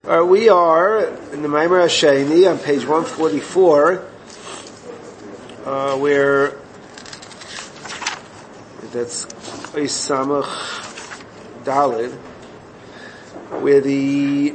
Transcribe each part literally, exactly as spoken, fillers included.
Uh, we are in the Maimer Hasheni on page one forty-four, uh, where that's Samach Dalid, where the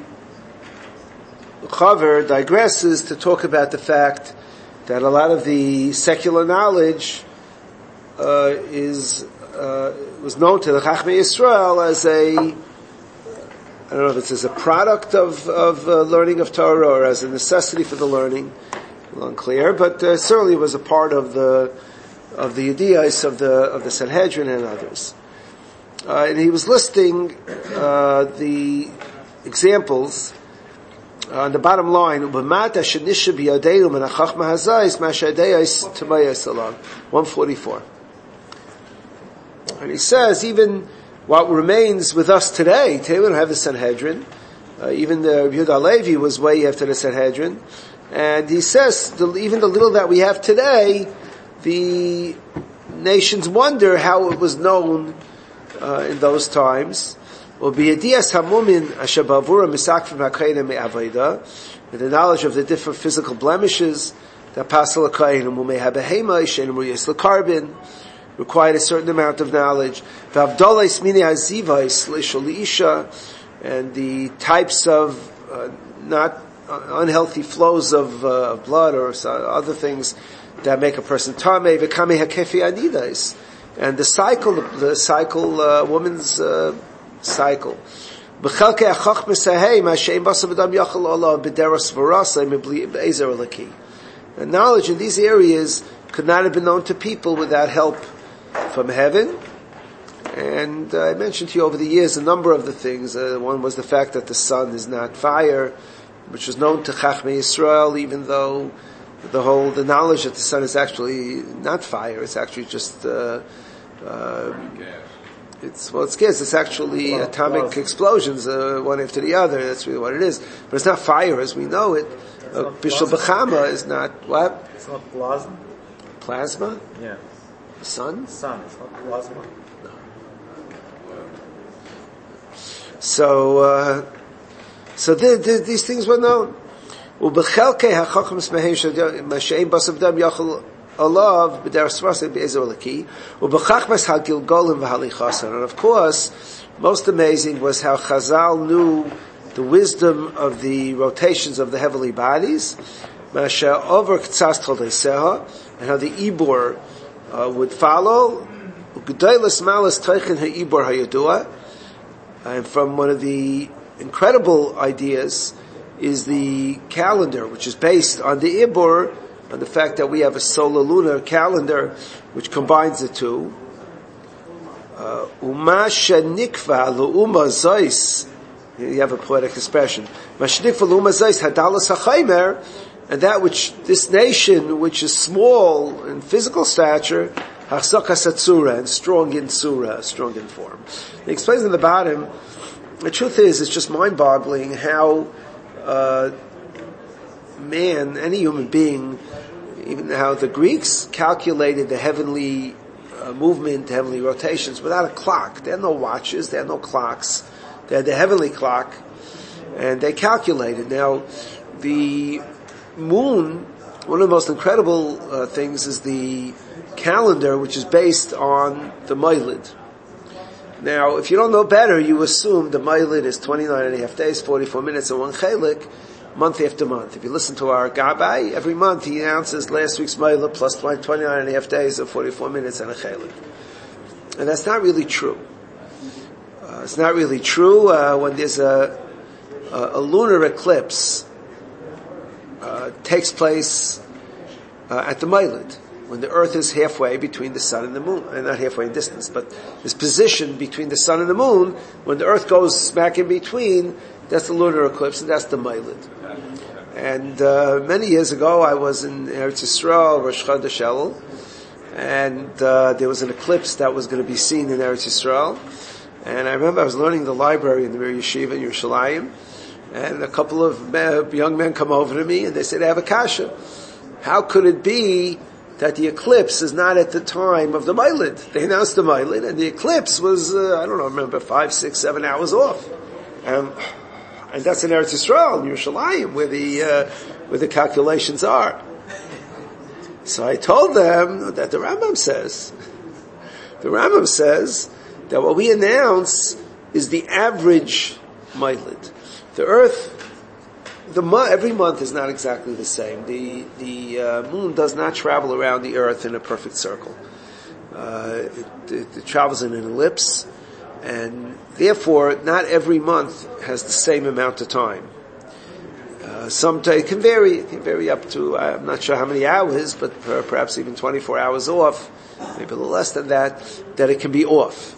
Chaver digresses to talk about the fact that a lot of the secular knowledge uh, is uh, was known to the Chachmei Yisrael as a I don't know if it's as a product of, of uh, learning of Torah or as a necessity for the learning. A little unclear, but uh, certainly was a part of the of the ideas of the of the Sanhedrin and others. Uh, and he was listing uh, the examples uh, on the bottom line. one forty-four, and he says even what remains with us today, today we don't have the Sanhedrin. Uh, even the Yehuda Levi was way after the Sanhedrin. And he says, the, even the little that we have today, the nations wonder how it was known uh, in those times. And the knowledge of the different physical blemishes that pasal carbon required a certain amount of knowledge. And the types of uh, not uh, unhealthy flows of uh, blood or other things that make a person tamei. And the cycle, the cycle, uh, woman's uh, cycle. And knowledge in these areas could not have been known to people without help from heaven. And uh, I mentioned to you over the years a number of the things. Uh, one was the fact that the sun is not fire, which was known to Chachmei Yisrael, even though the whole, the knowledge that the sun is actually not fire, it's actually just, uh, uh, it's, well, it's gas, it's actually well, atomic well, explosions, uh, one after the other, that's really what it is. But it's not fire as we know it. Uh, Bishul B'chama is not, what? It's not plasma? Plasma? Yeah. The sun? Sun, it's not plasma. No. So, uh, so the, the, these things were known. And of course, most amazing was how Chazal knew the wisdom of the rotations of the heavenly bodies, and how the Ibor uh, would follow. And from one of the incredible ideas is the calendar, which is based on the Ibor, on the fact that we have a solar lunar calendar which combines the two. Uma shenikva le'uma zois. You have a poetic expression. Mashnikva le'uma zois hadalas hachaymer, and that which this nation, which is small in physical stature, hachzaka satsura, and strong in surah, strong in form. He explains in the bottom. The truth is, it's just mind-boggling how uh, man, any human being, even how the Greeks calculated the heavenly uh, movement, heavenly rotations without a clock. They had no watches, they had no clocks. They had the heavenly clock, and they calculated. Now, the moon, one of the most incredible uh, things is the calendar, which is based on the Mailid. Now, if you don't know better, you assume the Mailid is twenty-nine and a half days, forty-four minutes, and one chelik, month after month. If you listen to our Gabbai, every month he announces last week's Mailid plus twenty-nine and a half days of forty-four minutes and a chelik. And that's not really true. Uh, it's not really true uh, when there's a, a, a lunar eclipse uh, takes place uh, at the Mailid, when the earth is halfway between the sun and the moon, and not halfway in distance, but this position between the sun and the moon, when the earth goes smack in between, that's the lunar eclipse, and that's the Mailid. And uh, many years ago, I was in Eretz Yisrael, Rosh Chodesh Elul, and uh, there was an eclipse that was going to be seen in Eretz Yisrael. And I remember I was learning the library in the Mir Yeshiva in Yerushalayim, and a couple of men, young men come over to me, and they said, I have a kasha. How could it be that the eclipse is not at the time of the Mailid? They announced the Mailid, and the eclipse was, uh, I don't know, remember, five, six, seven hours off. Um, And that's in Eretz Yisrael, in Yerushalayim, where the, uh, where the calculations are. So I told them that the Rambam says, the Rambam says that what we announce is the average Mailid. The earth, the mo- every month is not exactly the same. The, the uh, moon does not travel around the earth in a perfect circle. Uh, it, it, it travels in an ellipse, and therefore not every month has the same amount of time. Uh, sometimes it can vary. It can vary up to, I'm not sure how many hours, but perhaps even twenty-four hours off, maybe a little less than that, that it can be off.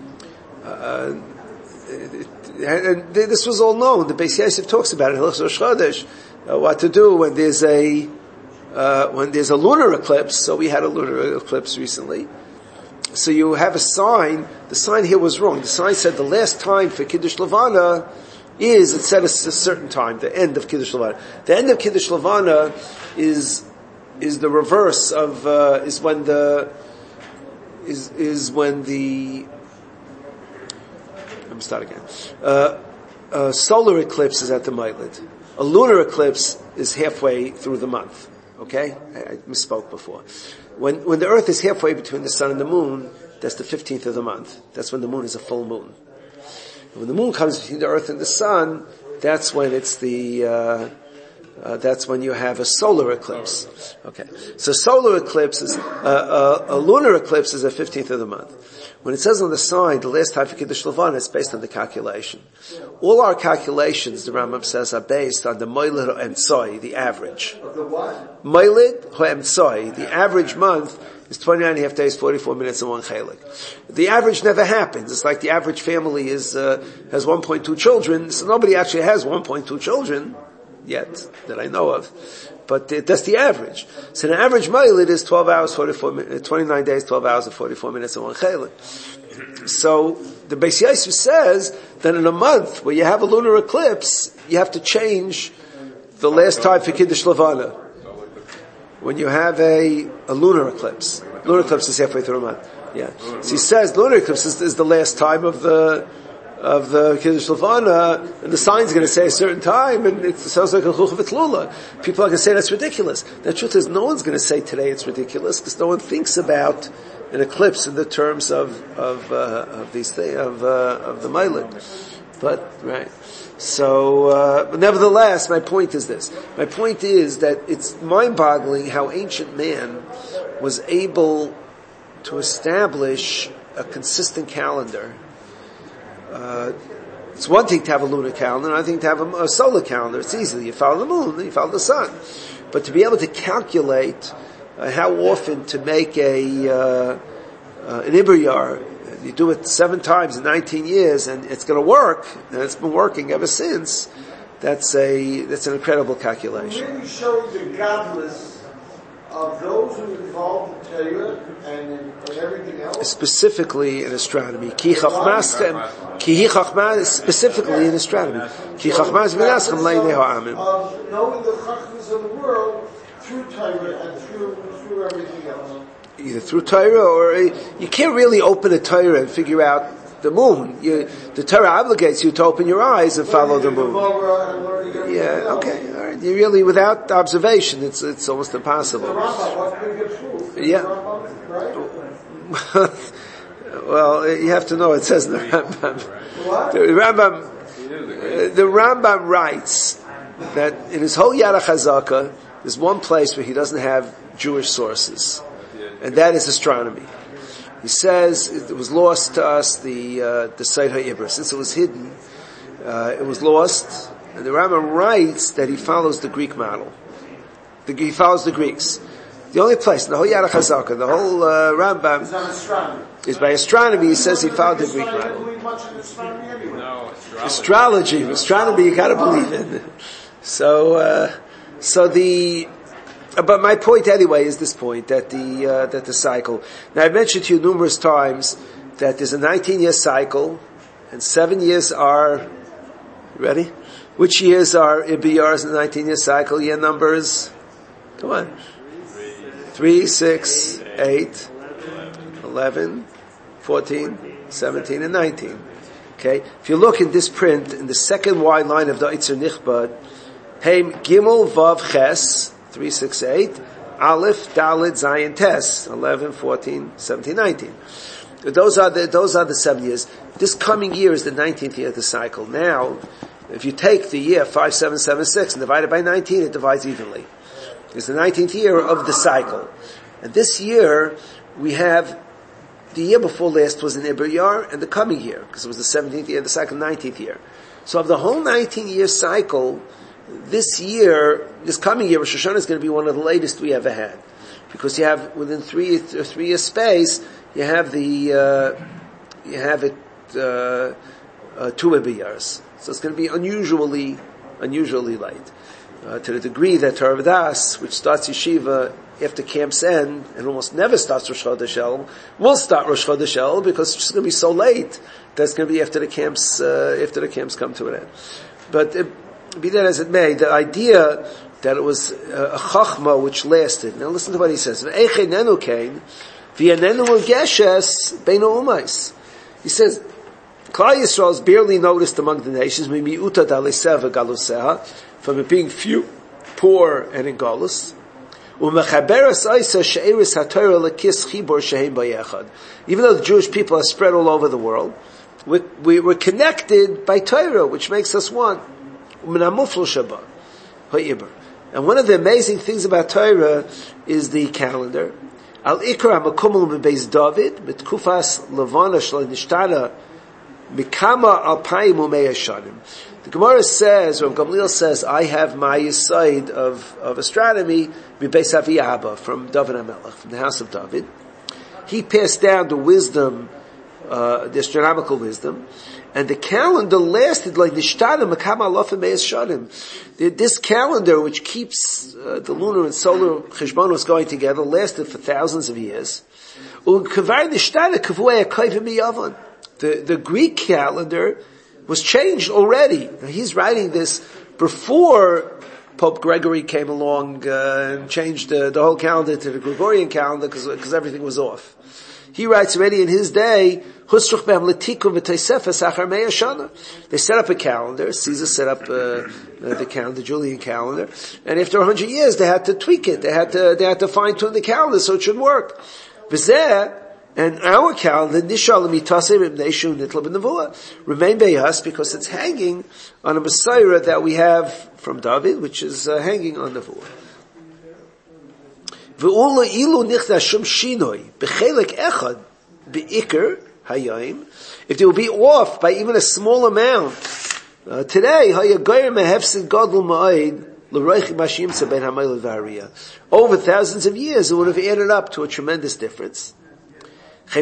Uh, it, and this was all known. The Beis Yosef talks about it, Hilchos Rosh Chodesh, uh, what to do when there's a, uh, when there's a lunar eclipse. So we had a lunar eclipse recently. So you have a sign. The sign here was wrong. The sign said the last time for Kiddush Levana is, it said a, a certain time, the end of Kiddush Levana. The end of Kiddush Levana is, is the reverse of, uh, is when the, is, is when the, let me start again. Uh, a solar eclipse is at the Mailid. A lunar eclipse is halfway through the month. Okay? I, I misspoke before. When, when the earth is halfway between the sun and the moon, that's the fifteenth of the month. That's when the moon is a full moon. When the moon comes between the earth and the sun, that's when it's the, uh, uh, that's when you have a solar eclipse. Okay. So solar eclipse is, uh, uh, a lunar eclipse is the fifteenth of the month. When it says on the sign, the last time for Kiddush Levana, it's based on the calculation. All our calculations, the Rambam says, are based on the Moilid Ha'emtzoi, the average. The what? Moilid Ha'emtzoi, the average month is twenty-nine and a half days, forty-four minutes, and one chelik. The average never happens. It's like the average family is, uh, has one point two children, so nobody actually has one point two children yet, that I know of. But uh, that's the average. So the average Mailid is twelve hours, forty-four minutes, twenty-nine days, twelve hours and forty-four minutes and one chelik. So the Beis Yosef says that in a month where you have a lunar eclipse, you have to change the last time for Kiddush Levana. When you have a, a lunar eclipse. Lunar eclipse is halfway through a month. Yeah. So he says lunar eclipse is, is the last time of the, of the Kiddush Levana, and the sign's going to say a certain time, and it sounds like a chuch v'tlula. People are going to say that's ridiculous. The truth is, no one's going to say today it's ridiculous, because no one thinks about an eclipse in the terms of of uh, of these things, of uh, of the Mailid. But right. So, uh, but nevertheless, my point is this. My point is that it's mind-boggling how ancient man was able to establish a consistent calendar. Uh, it's one thing to have a lunar calendar, another thing to have a, a solar calendar. It's easy. You follow the moon, you follow the sun. But to be able to calculate uh, how often to make a uh, uh, an Ibriyar, you do it seven times in nineteen years, and it's going to work, and it's been working ever since. That's a that's an incredible calculation. It really shows the godless of those who are involved in Torah and in, in everything else. Specifically in astronomy, ki chachmas, ki chachmas, specifically in astronomy, ki chachmas v'naschem le'nei ha'amim. Of knowing the chachmas of the world through Torah and through through everything else. Either through Torah, or you can't really open a Torah and figure out the moon. You, the Torah obligates you to open your eyes and follow the moon. Yeah, okay, all right. You really, without observation, it's it's almost impossible. Yeah. Well, you have to know it says in the Rambam. The Rambam, the Rambam writes that in his whole Yad HaChazaka, there's one place where he doesn't have Jewish sources. And that is astronomy. He says it was lost to us, the uh, the Seit HaIbra. Since it was hidden, uh, it was lost. And the Rambam writes that he follows the Greek model. The, he follows the Greeks. The only place, the whole Yad HaChazaka, the whole uh, Rambam is by astronomy. He says he followed the Greek model. No, astrology, astronomy, you got to believe in. So, uh, so the. But my point anyway is this point, that the, uh, that the cycle. Now I've mentioned to you numerous times that there's a nineteen year cycle, and seven years are, you ready? Which years are Ibiyars in the nineteen year cycle? Year numbers? Come on. Three, six, eight, eleven, fourteen, seventeen, and nineteen. Okay? If you look in this print, in the second wide line of the Eitzer Nichbad, Heim Gimel Vav Ches, three sixty-eight, Aleph Dalet Zayin Tes, eleven, fourteen, seventeen, nineteen. Those are the, those are the seven years. This coming year is the nineteenth year of the cycle. Now, if you take the year five seven seven six and divide it by nineteen, it divides evenly. It's the nineteenth year of the cycle. And this year, we have, the year before last was an Iber Yar, and the coming year, because it was the seventeenth year, the cycle, nineteenth year. So of the whole nineteen year cycle, this year, this coming year, Rosh Hashanah is going to be one of the latest we ever had. Because you have, within three, or three year space, you have the, uh, you have it, uh, uh, two Iber Yars. So it's going to be unusually, unusually late. Uh, to the degree that Torah Das, which starts yeshiva after camp's end, and almost never starts Rosh Chodesh El, will start Rosh Chodesh El because it's going to be so late that it's going to be after the camps, uh, after the camps come to an end. But it, be that as it may, the idea that it was uh, a chachma which lasted. Now listen to what he says. V'eichenenu kein, v'yanenu geshes beinu umais. He says, Klal Yisrael is barely noticed among the nations, mimiuta d'aleseva galuseha, from it being few, poor, and in galus. Even though the Jewish people are spread all over the world, we, we were connected by Torah, which makes us one. And one of the amazing things about Torah is the calendar. Al ikra makumul beis David mitkufas levana shel nishtana mikama alpayim umei shanim. The Gemara says, or Gamliel says, I have my side of, of astronomy, Beis Avi Abba, from David HaMelech, from the house of David. He passed down the wisdom, uh, the astronomical wisdom, and the calendar lasted like the Nishtana Makama Alofim Meis Shanim. This calendar, which keeps uh, the lunar and solar cheshbonos going together, lasted for thousands of years. The, the Greek calendar was changed already. Now, he's writing this before Pope Gregory came along uh, and changed uh, the whole calendar to the Gregorian calendar because everything was off. He writes already in his day, they set up a calendar. Caesar set up uh, uh, the calendar, the Julian calendar, and after a hundred years, they had to tweak it. They had to they had to fine tune the calendar so it should work. And our calendar, remain by us because it's hanging on a Messiah that we have from David, which is uh, hanging on Nevuah. If they will be off by even a small amount, uh, today, over thousands of years, it would have added up to a tremendous difference. The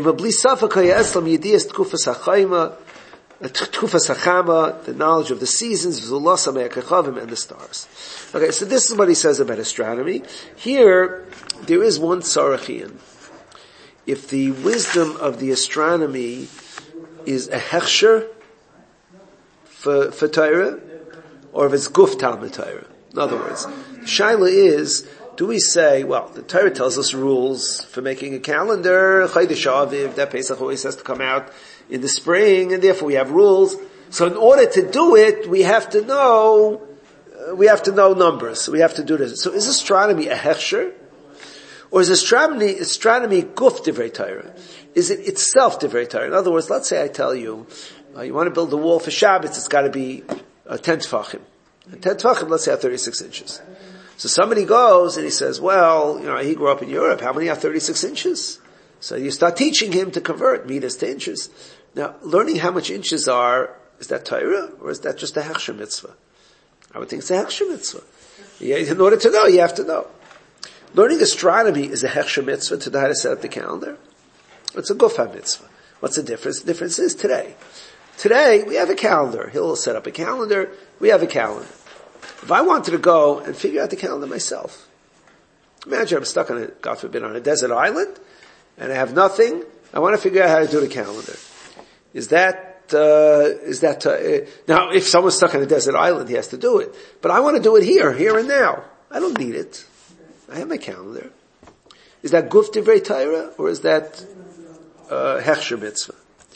knowledge of the seasons, and the stars. Okay, so this is what he says about astronomy. Here, there is one tzarachian. If the wisdom of the astronomy is a hechsher for, for Torah, or if it's guf Talmud Torah. In other words, the shaila is, do we say, well, the Torah tells us rules for making a calendar, Chodesh Aviv, that Pesach always has to come out in the spring, and therefore we have rules. So in order to do it, we have to know, uh, we have to know numbers. So we have to do this. So is astronomy a hechsher? Or is astronomy, astronomy guf divrei Torah? Is it itself divrei Torah? In other words, let's say I tell you, uh, you want to build a wall for Shabbos, it's got to be uh, ten tefachim. ten tefachim, let's say, are thirty-six inches. So somebody goes and he says, well, you know, he grew up in Europe. How many are thirty-six inches? So you start teaching him to convert meters to inches. Now, learning how much inches are, is that Torah or is that just a hechsher mitzvah? I would think it's a hechsher mitzvah. In order to know, you have to know. Learning astronomy is a hechsher mitzvah to know how to set up the calendar. It's a gufa mitzvah. What's the difference? The difference is today. Today, we have a calendar. He'll set up a calendar. We have a calendar. If I wanted to go and figure out the calendar myself, imagine I'm stuck on a, God forbid, on a desert island, and I have nothing. I want to figure out how to do the calendar. Is that, uh, is that, uh, now if someone's stuck on a desert island, he has to do it. But I want to do it here, here and now. I don't need it. I have my calendar. Is that guf divrei Torah, or is that, uh, hechsher mitzvah?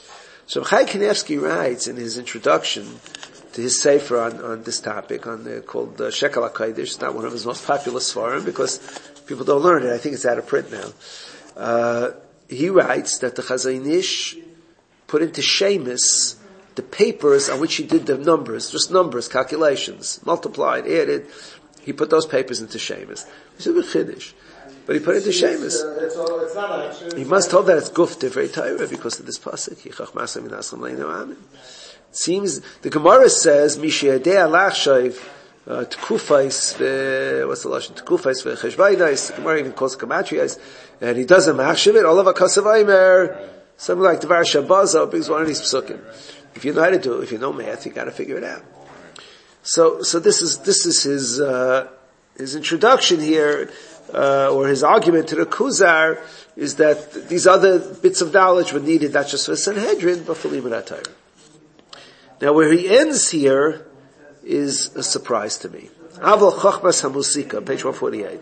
So Chaim Kanievsky writes in his introduction to his sefer on, on this topic, on the, called uh, Shekel HaKodesh. It's not one of his most popular svarim because people don't learn it. I think it's out of print now. Uh, he writes that the Chazon Ish put into Shemus the papers on which he did the numbers, just numbers, calculations, multiplied, added. He put those papers into Shemus. It's a bit chiddush. But he put it into Shemus. Uh, it's, all, it's not actually. He must hold that it's guf divrei Torah because of this pasuk. It seems the Gemara says Misha Yedei Alachshav Tekufais. What's the lashon? Tekufais v'cheshvaynais. The Gemara even calls gematrias, and he does a machshav it. All of a kasavaymer, something like the Var Shabbaza, because one of these psukim. If you know how to do it, if you know math, you got to figure it out. So, so this is this is his uh, his introduction here. Uh, or his argument to the Kuzar is that these other bits of knowledge were needed not just for Sanhedrin, but for Limud HaTorah. Now where he ends here is a surprise to me. Aval Chochmas HaMusika, page one forty-eight.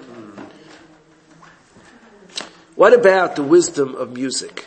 What about the wisdom of music?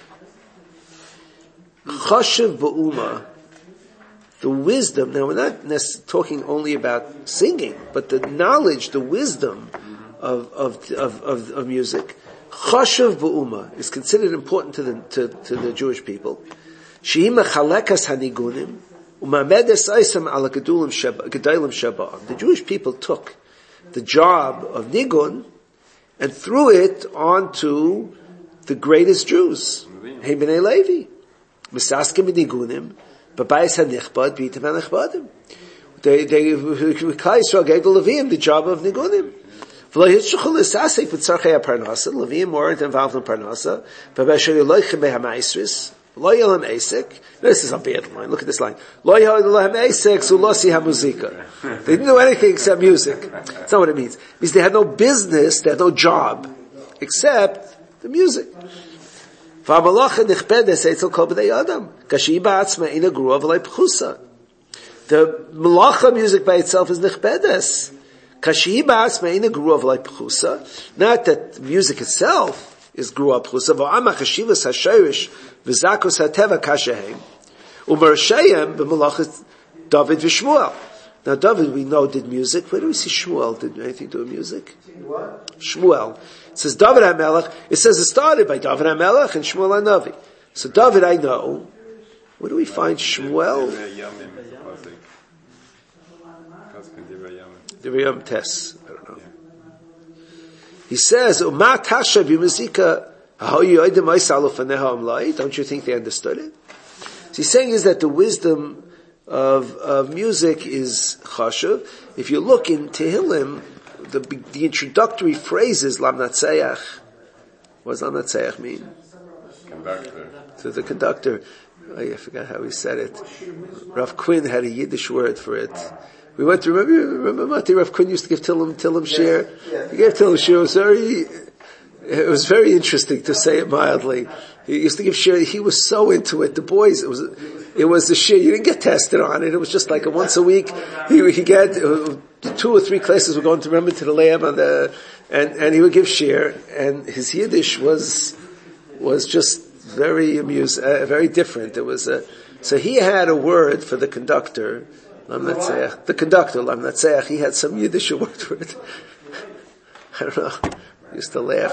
Chashiv Ba'uma, the wisdom, now we're not necessarily talking only about singing, but the knowledge, the wisdom Of, of, of, of, of music. Chashav b'uma is considered important to the, to, to the Jewish people. Shehi mechalekas hanigunim, u'mamedes eisam ala gedulim shaba'am. The Jewish people took the job of nigun and threw it onto the greatest Jews. Hey b'nei Levi. Misaskim b'nigunim, b'bayis hanichbad, b'item hanichbadim. They, they, Klal Yisrael gave the Leviim the job of nigunim. Levim weren't involved in Parnasa. This is a bad line. Look at this line. They didn't do anything except music. That's not what it means. It means they had no business, they had no job, except the music. The malacha music by itself is nichbedes. Not that music itself is grew up pchusa. David v'Shmuel. Now David we know did music. Where do we see Shmuel did anything to do with music? What? Shmuel. It says David HaMelech. It says it started by David HaMelech and Shmuel HaNavi. So David I know. Where do we find Shmuel? Divrei Tes. I don't know. He says, "Uma tasha b'muzika don't you think they understood it? So he's saying is that the wisdom of, of music is chashuv. If you look in Tehillim, the, the introductory phrases, Lam Natseach, what does Lam Natseach mean? Conductor. To the conductor. Oh, I forgot how he said it. Rav Quinn had a Yiddish word for it. We went to, remember, remember Mati Rav Quinn used to give Tillim, Tillim shir? Yes. He gave Tillim shir. It was very, it was very interesting to say it mildly. He used to give shir. He was so into it. The boys, it was, it was the shir. You didn't get tested on it. It was just like a once a week. He, he get, uh, two or three classes were going to remember to the lamb on the, and, and he would give shir. And his Yiddish was, was just very amused, uh, very different. It was a, so he had a word for the conductor, Lam Natseach. The conductor, Lam Natseach, he had some Yiddish word for it. I don't know. He used to laugh.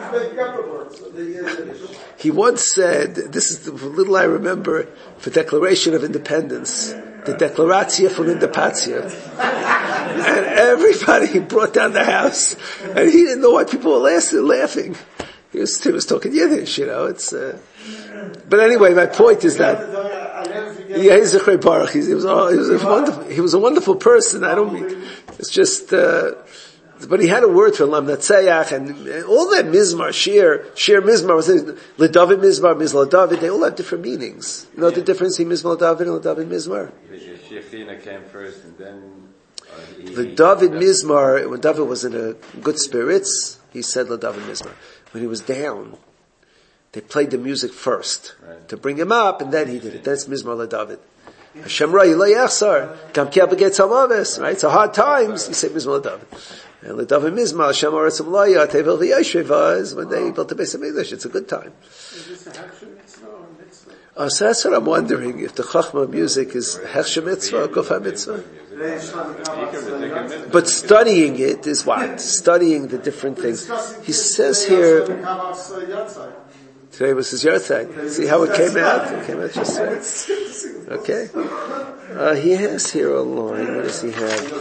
He once said, this is the little I remember, for Declaration of Independence, the Declaratio von Independencia. And everybody brought down the house, and he didn't know why people were laughing. He was, he was talking Yiddish, you know, it's, uh, but anyway, my point is that, yeah, he's a great baruch. He was, oh, he was a wonderful, he was a wonderful person. I don't mean, it's just, uh, but he had a word for Lam Natseach and, and all that Mizmar, Shir, Shir Mizmar, was L'David Mizmar, Mizmar David, they all have different meanings. You know yeah. the difference in Mizmar David and L'David Mizmar? The Shechina came first and then, uh, the David Mizmar, when David was in a good spirits, he said L'David Mizmar. When he was down, they played the music first right. to bring him up, and then he did it. That's Mizmar LaDavid. Hashem Ra'yi Lo Yachsar, Kam Ki Abaget Samavis, right? So hard times, you say Mizmar LaDavid. And LaDavid Mizmar, Hashem Aratzim Loya, Tevel V'Yashveva is when they built the Beis HaMikdash. It's a good time. Oh, so that's what I'm wondering, if the Chachma music is Hechsher Mitzvah or Kufa Mitzvah. But studying it is what? Studying the different things. He says here, today was his Yartzeit. See how it came out? It came out just right. Okay. Uh, he has here a line. What does he have?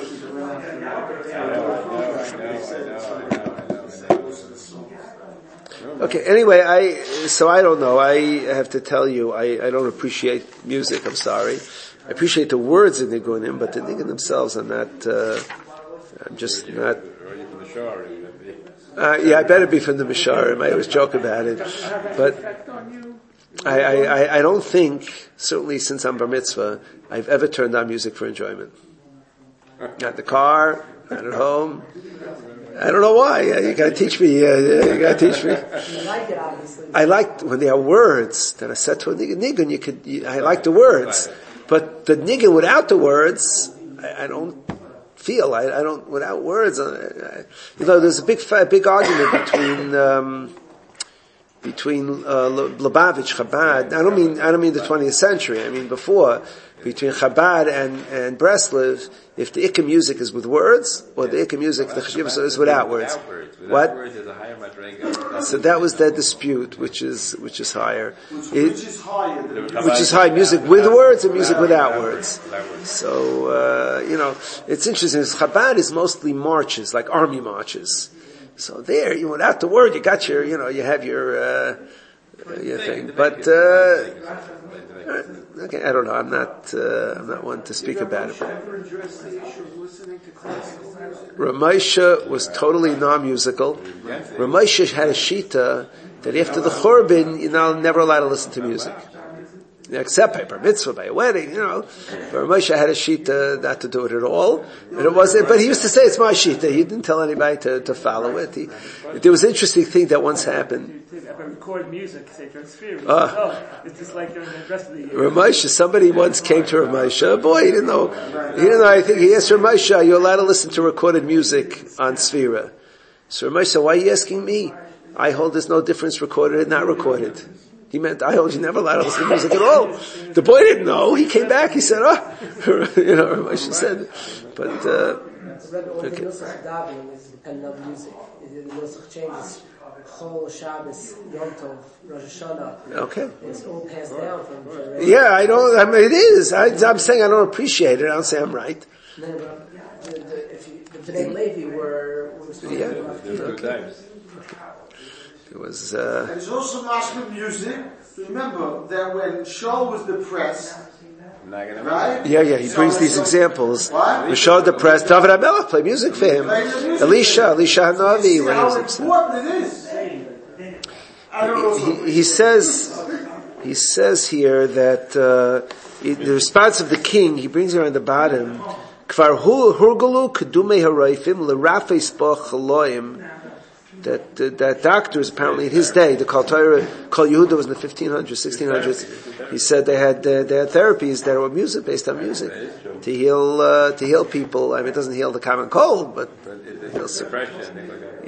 Okay, anyway, I, so I don't know. I have to tell you, I, I don't appreciate music, I'm sorry. I appreciate the words in Nigunim, but the Nigunim themselves are not, uh, I'm just not, uh, yeah, I better be from the Misharim. I always joke about it. But I, I, I don't think, certainly since I'm Bar Mitzvah, I've ever turned on music for enjoyment. Not in the car, not at home. I don't know why. You gotta teach me. Uh, you gotta teach me. You like it, obviously. I like when there are words that are set to a nigun. You could. You, I like the words, but the nigun without the words, I, I don't feel. I, I don't without words. I, I, you know, there's a big, big argument between um, between uh, Lubavitch, Chabad. I don't mean. I don't mean the twentieth century. I mean before. Between Chabad and, and Breslev, if the Ikka music is with words, or the Ikka music, the Chashivas is without words. Without words. Without what? Words is a higher madrega. So that was their dispute, which is, which is higher. Which, It, which is higher than which is high, music with words and music without words. So, uh, you know, it's interesting, Chabad is mostly marches, like army marches. So there, you without the word, you got your, you know, you have your, uh, your thing. But, uh, okay, I don't know. I'm not. Uh, I'm not one to speak about it. Ramesha was totally non-musical. Ramesha had a shita that after the churban, you're now never allowed to listen to music, except by bar mitzvah, by a wedding, you know. But Ramesha had a shita not to do it at all, and it wasn't. But he used to say it's my shita. He didn't tell anybody to, to follow it. He, there was an interesting thing that once happened. If I record music, say transfer, Uh, oh, it's just like during the rest of the year. Ramesha, somebody once came to Ramesha. Boy, he didn't know. He didn't know. I think he asked Ramesha, "Are you allowed to listen to recorded music on Sfira?" So Ramesha said, "Why are you asking me? I hold there's no difference recorded and not recorded." He meant, I hold you never allowed to listen to music at all. The boy didn't know. He came back. He said, "Oh," you know. Ramesha said, but uh, okay. The Nusach Davening is dependent on music. The Nusach changes. Chol, Shabbos, Yom Tov, Rosh Hashanah. Okay. It's all passed down from generation. Yeah, I don't. I mean, it is. I, I'm saying I don't appreciate it. I don't say I'm right. No, but the, the, if you, the Bnei Levi were, were supposed Yeah. to be Good times. It was. Uh, And it's also mashma music. Remember that when Shaul was depressed, right? Yeah, yeah, he So brings these so- examples. What? We showed the press, David HaMelech play music for him. Elisha, Elisha Hanavi, See when he how was upset. important it is. I don't know. He, he says, he says here that, uh, it, the response of the king, he brings here on the bottom, Kvar hurgulu kedumei harayfim l'rafei spach chaloim, that, uh, that doctors apparently in his day, the Kol Torah, Kol Yehuda was in the fifteen hundreds, sixteen hundreds, he said they had, uh, they had therapies that were music, based on music, to heal, uh, to heal people. I mean, it doesn't heal the common cold, but it heals Depression, things like that.